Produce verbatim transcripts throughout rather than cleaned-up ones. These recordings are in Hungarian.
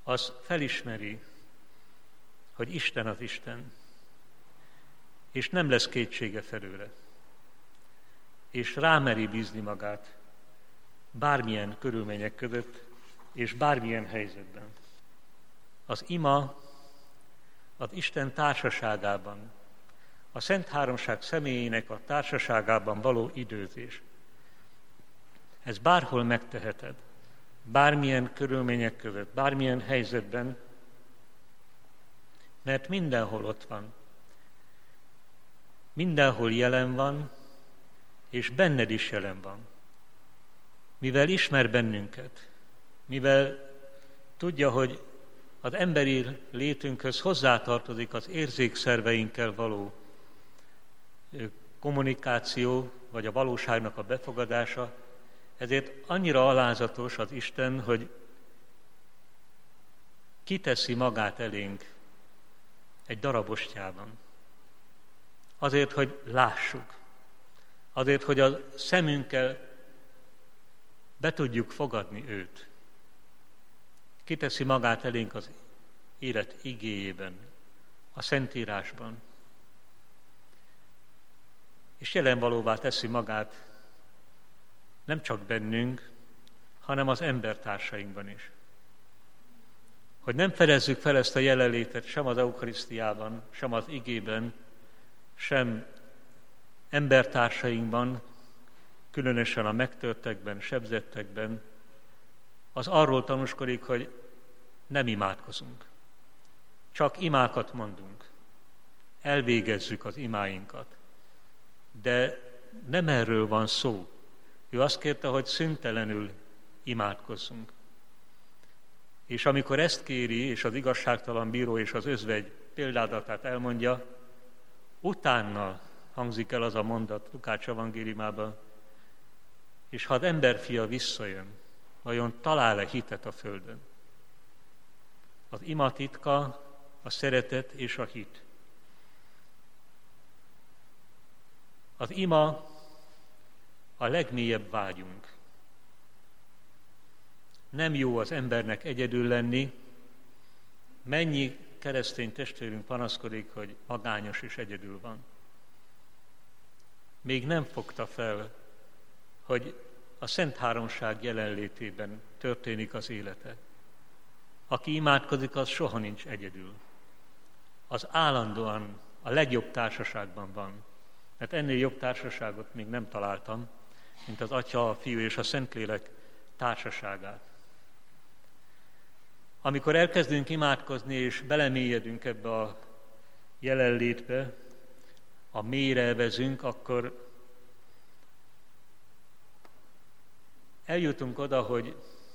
az felismeri, hogy Isten az Isten, és nem lesz kétsége felőle, és rámeri bízni magát bármilyen körülmények között, és bármilyen helyzetben. Az ima az Isten társaságában, a Szent Háromság személyének a társaságában való időzés. Ez bárhol megteheted, bármilyen körülmények között, bármilyen helyzetben, mert mindenhol ott van. Mindenhol jelen van, és benned is jelen van. Mivel ismer bennünket, mivel tudja, hogy az emberi létünkhöz hozzátartozik az érzékszerveinkkel való kommunikáció, vagy a valóságnak a befogadása, ezért annyira alázatos az Isten, hogy kiteszi magát elénk egy darabostyában. Azért, hogy lássuk. Azért, hogy a szemünkkel be tudjuk fogadni őt. Kiteszi magát elénk az élet igéjében, a Szentírásban. És jelenvalóvá teszi magát nem csak bennünk, hanem az embertársainkban is. Hogy nem fedezzük fel ezt a jelenlétet sem az eukarisztiában, sem az igében, sem embertársainkban, különösen a megtörtekben, sebzettekben, az arról tanúskodik, hogy nem imádkozunk. Csak imákat mondunk. Elvégezzük az imáinkat. De nem erről van szó. Ő azt kérte, hogy szüntelenül imádkozzunk. És amikor ezt kéri, és az igazságtalan bíró és az özvegy példádatát elmondja, utána hangzik el az a mondat Lukács evangéliumában, és ha az emberfia visszajön, vajon talál-e hitet a földön? Az ima titka, a szeretet és a hit. Az ima a legmélyebb vágyunk. Nem jó az embernek egyedül lenni. Mennyi keresztény testvérünk panaszkodik, hogy magányos és egyedül van. Még nem fogta fel, hogy a Szent Háromság jelenlétében történik az élete. Aki imádkozik, az soha nincs egyedül. Az állandóan a legjobb társaságban van. Mert ennél jobb társaságot még nem találtam, mint az Atya, a Fiú és a Szentlélek társaságát. Amikor elkezdünk imádkozni és belemélyedünk ebbe a jelenlétbe, a mélyre evezünk, akkor eljutunk oda, hogy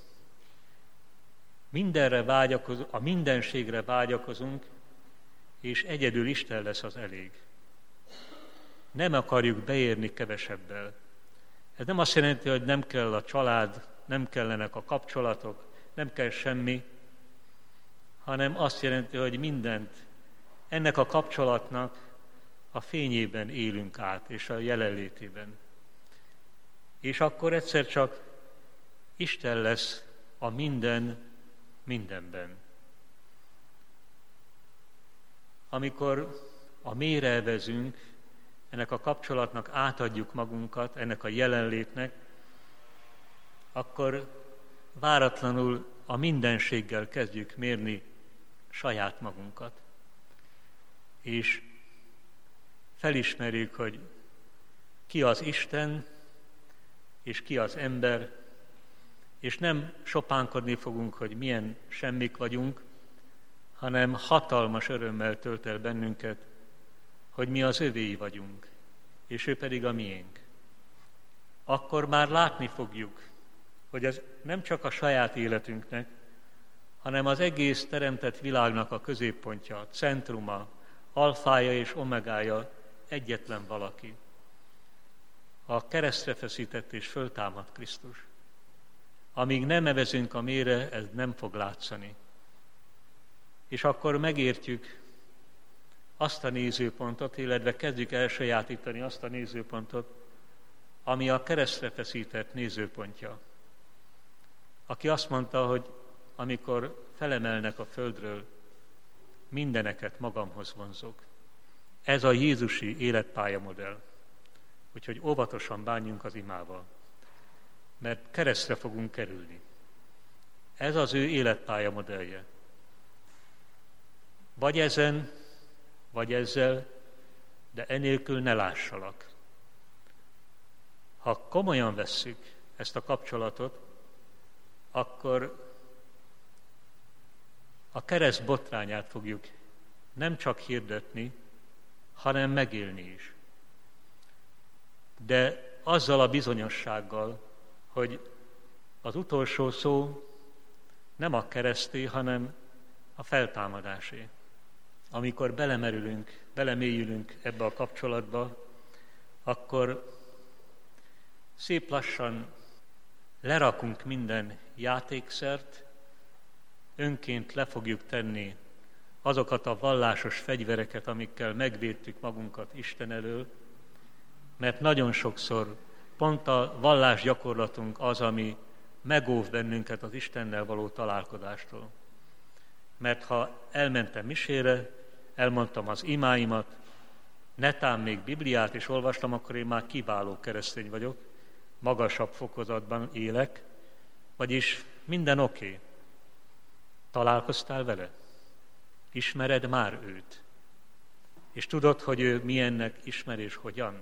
mindenre vágyakozunk, a mindenségre vágyakozunk, és egyedül Isten lesz az elég. Nem akarjuk beérni kevesebbel. Ez nem azt jelenti, hogy nem kell a család, nem kellenek a kapcsolatok, nem kell semmi, hanem azt jelenti, hogy mindent ennek a kapcsolatnak a fényében élünk át, és a jelenlétében. És akkor egyszer csak Isten lesz a minden mindenben. Amikor a mélyre evezünk, ennek a kapcsolatnak átadjuk magunkat, ennek a jelenlétnek, akkor váratlanul a mindenséggel kezdjük mérni saját magunkat. És felismerjük, hogy ki az Isten, és ki az ember, és nem sopánkodni fogunk, hogy milyen semmik vagyunk, hanem hatalmas örömmel tölt el bennünket, hogy mi az övéi vagyunk, és ő pedig a miénk. Akkor már látni fogjuk, hogy ez nem csak a saját életünknek, hanem az egész teremtett világnak a középpontja, centruma, alfája és omegája egyetlen valaki. A keresztre feszített és föltámadt Krisztus. Amíg nem evezünk a mélyre, ez nem fog látszani. És akkor megértjük azt a nézőpontot, illetve kezdjük elsajátítani azt a nézőpontot, ami a keresztre feszített nézőpontja. Aki azt mondta, hogy amikor felemelnek a földről, mindeneket magamhoz vonzok. Ez a jézusi életpályamodell. Úgyhogy óvatosan bánjunk az imával, mert keresztre fogunk kerülni. Ez az ő életpályamodellje. Vagy ezen, vagy ezzel, de enélkül ne lássalak. Ha komolyan vesszük ezt a kapcsolatot, akkor a kereszt botrányát fogjuk nem csak hirdetni, hanem megélni is. De azzal a bizonyossággal, hogy az utolsó szó nem a kereszté, hanem a feltámadásé. Amikor belemerülünk, belemélyülünk ebbe a kapcsolatba, akkor szép lassan lerakunk minden játékszert, önként le fogjuk tenni azokat a vallásos fegyvereket, amikkel megvédtük magunkat Isten elől, mert nagyon sokszor pont a vallásgyakorlatunk az, ami megóv bennünket az Istennel való találkozástól. Mert ha elmentem misére, elmondtam az imáimat, netán még Bibliát is olvastam, akkor én már kiváló keresztény vagyok, magasabb fokozatban élek, vagyis minden oké. Okay. Találkoztál vele? Ismered már őt? És tudod, hogy ő milyennek ismer és hogyan?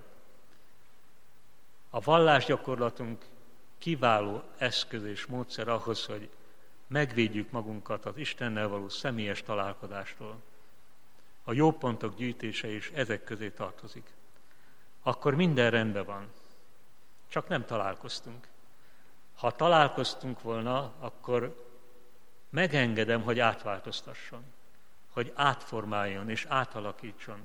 A vallásgyakorlatunk kiváló eszköz és módszer ahhoz, hogy megvédjük magunkat az Istennel való személyes találkozástól. A jó pontok gyűjtése is ezek közé tartozik. Akkor minden rendben van. Csak nem találkoztunk. Ha találkoztunk volna, akkor megengedem, hogy átváltoztasson, hogy átformáljon és átalakítson.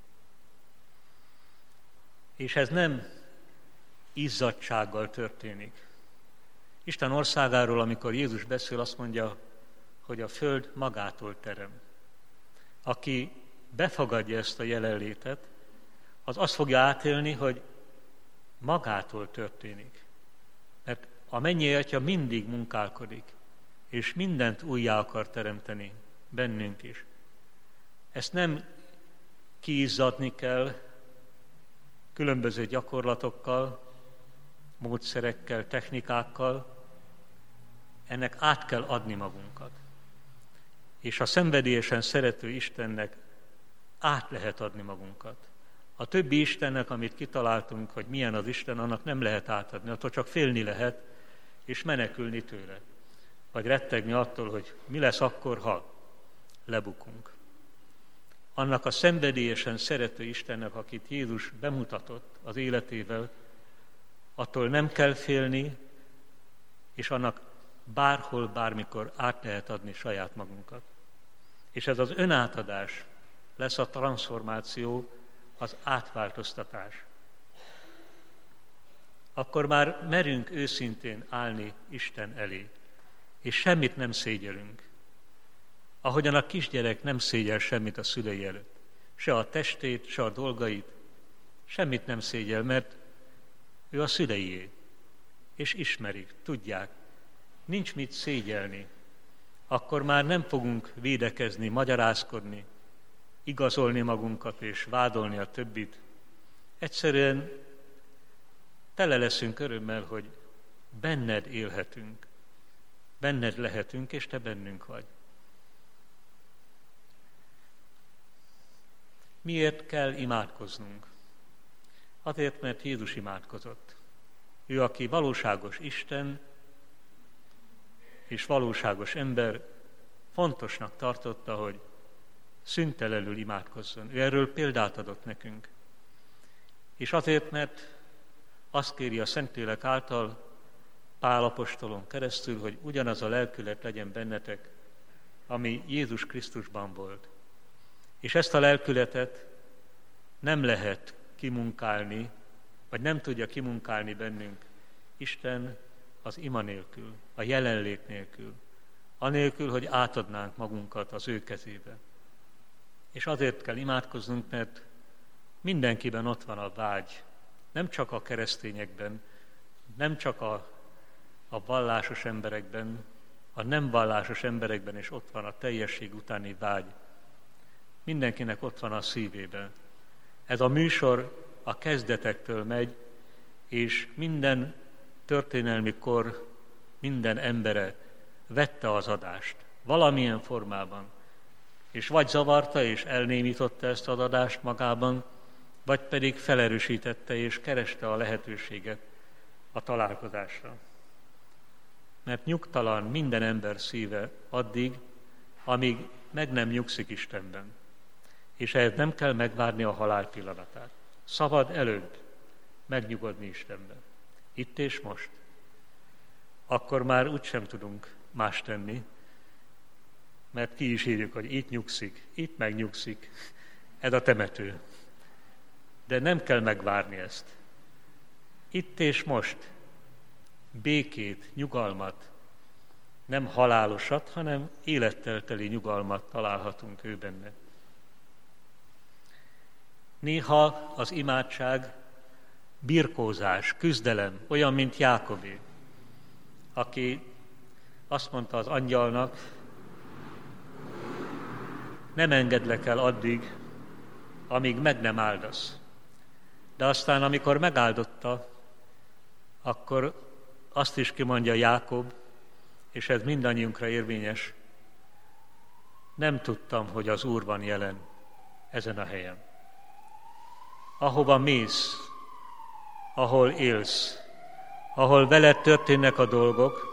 És ez nem izzadtsággal történik. Isten országáról, amikor Jézus beszél, azt mondja, hogy a föld magától terem. Aki befogadja ezt a jelenlétet, az azt fogja átélni, hogy magától történik. Mert a mennyei Atya mindig munkálkodik, és mindent újjá akar teremteni, bennünk is. Ezt nem kiizzadni kell különböző gyakorlatokkal, módszerekkel, technikákkal, ennek át kell adni magunkat. És a szenvedélyesen szerető Istennek át lehet adni magunkat. A többi Istennek, amit kitaláltunk, hogy milyen az Isten, annak nem lehet átadni, attól csak félni lehet, és menekülni tőle. Vagy rettegni attól, hogy mi lesz akkor, ha lebukunk. Annak a szenvedélyesen szerető Istennek, akit Jézus bemutatott az életével, attól nem kell félni, és annak bárhol, bármikor át lehet adni saját magunkat. És ez az önátadás lesz a transformáció, az átváltoztatás. Akkor már merünk őszintén állni Isten elé, és semmit nem szégyelünk. Ahogyan a kisgyerek nem szégyel semmit a szülei előtt. Se a testét, se a dolgait. Semmit nem szégyel, mert ő a szüleié. És ismerik, tudják. Nincs mit szégyelni. Akkor már nem fogunk védekezni, magyarázkodni, igazolni magunkat és vádolni a többit. Egyszerűen tele leszünk örömmel, hogy benned élhetünk. Benned lehetünk, és te bennünk vagy. Miért kell imádkoznunk? Azért, mert Jézus imádkozott. Ő, aki valóságos Isten és valóságos ember, fontosnak tartotta, hogy szüntelenül imádkozzon. Ő erről példát adott nekünk. És azért, mert azt kéri a Szentlélek által, Pál apostolon keresztül, hogy ugyanaz a lelkület legyen bennetek, ami Jézus Krisztusban volt. És ezt a lelkületet nem lehet kimunkálni, vagy nem tudja kimunkálni bennünk Isten az ima nélkül, a jelenlét nélkül, anélkül, hogy átadnánk magunkat az ő kezébe. És azért kell imádkoznunk, mert mindenkiben ott van a vágy, nem csak a keresztényekben, nem csak a, a vallásos emberekben, a nem vallásos emberekben is ott van a teljesség utáni vágy. Mindenkinek ott van a szívében. Ez a műsor a kezdetektől megy, és minden történelmi kor, minden embere vette az adást valamilyen formában, és vagy zavarta és elnémította ezt az adást magában, vagy pedig felerősítette és kereste a lehetőséget a találkozásra. Mert nyugtalan minden ember szíve addig, amíg meg nem nyugszik Istenben. És ehhez nem kell megvárni a halál pillanatát. Szabad előbb megnyugodni Istenben. Itt és most. Akkor már úgysem tudunk más tenni, mert ki is írjuk, hogy itt nyugszik, itt megnyugszik. Ez a temető. De nem kell megvárni ezt. Itt és most békét, nyugalmat, nem halálosat, hanem élettel teli nyugalmat találhatunk ő benne. Néha az imádság birkózás, küzdelem, olyan, mint Jákobé, aki azt mondta az angyalnak, nem engedlek el addig, amíg meg nem áldasz. De aztán, amikor megáldotta, akkor azt is kimondja Jákob, és ez mindannyiunkra érvényes, nem tudtam, hogy az Úr van jelen ezen a helyen. Ahova mész, ahol élsz, ahol veled történnek a dolgok,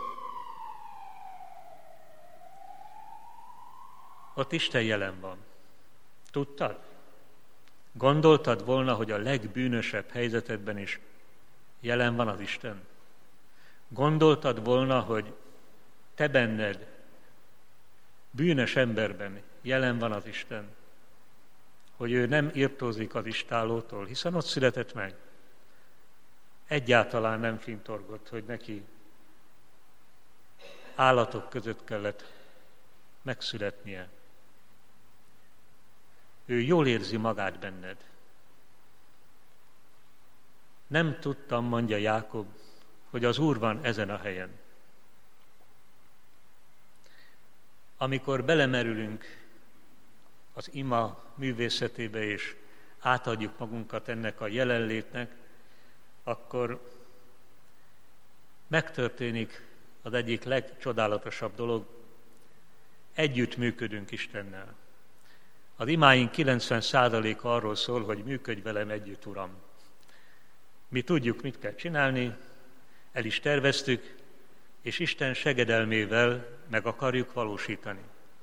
ott Isten jelen van. Tudtad? Gondoltad volna, hogy a legbűnösebb helyzetedben is jelen van az Isten? Gondoltad volna, hogy te benned, bűnös emberben jelen van az Isten? Hogy ő nem irtózik az istállótól, hiszen ott született meg. Egyáltalán nem fintorgott, hogy neki állatok között kellett megszületnie. Ő jól érzi magát benned. Nem tudtam, mondja Jákob, hogy az Úr van ezen a helyen. Amikor belemerülünk az ima művészetébe, és átadjuk magunkat ennek a jelenlétnek, akkor megtörténik az egyik legcsodálatosabb dolog, együtt működünk Istennel. Az imáink kilencven százaléka arról szól, hogy működj velem együtt, Uram. Mi tudjuk, mit kell csinálni, el is terveztük, és Isten segedelmével meg akarjuk valósítani.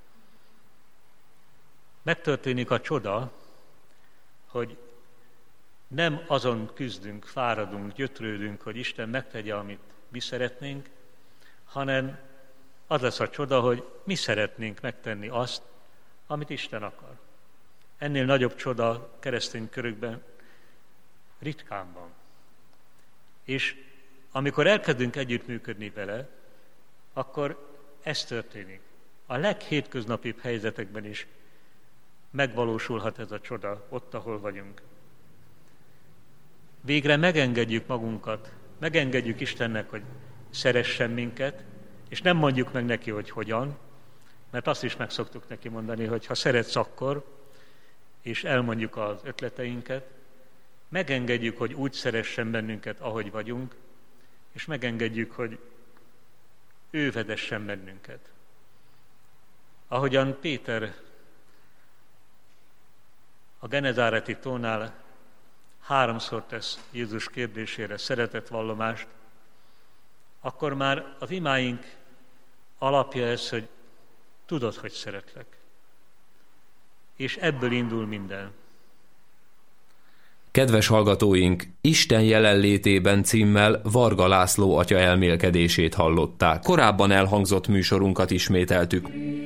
Megtörténik a csoda, hogy nem azon küzdünk, fáradunk, gyötrődünk, hogy Isten megtegye, amit mi szeretnénk, hanem az lesz a csoda, hogy mi szeretnénk megtenni azt, amit Isten akar. Ennél nagyobb csoda keresztény körökben ritkán van. És amikor elkezdünk együttműködni vele, akkor ez történik. A leghétköznapibb helyzetekben is megvalósulhat ez a csoda ott, ahol vagyunk. Végre megengedjük magunkat, megengedjük Istennek, hogy szeressen minket, és nem mondjuk meg neki, hogy hogyan, mert azt is meg szoktuk neki mondani, hogy ha szeretsz, akkor, és elmondjuk az ötleteinket, megengedjük, hogy úgy szeressen bennünket, ahogy vagyunk, és megengedjük, hogy ő vezessen bennünket. Ahogyan Péter a Genezáreti tónál háromszor tesz Jézus kérdésére szeretetvallomást, akkor már az imáink alapja ez, hogy tudod, hogy szeretlek. És ebből indul minden. Kedves hallgatóink, Isten jelenlétében címmel Varga László atya elmélkedését hallották. Korábban elhangzott műsorunkat ismételtük.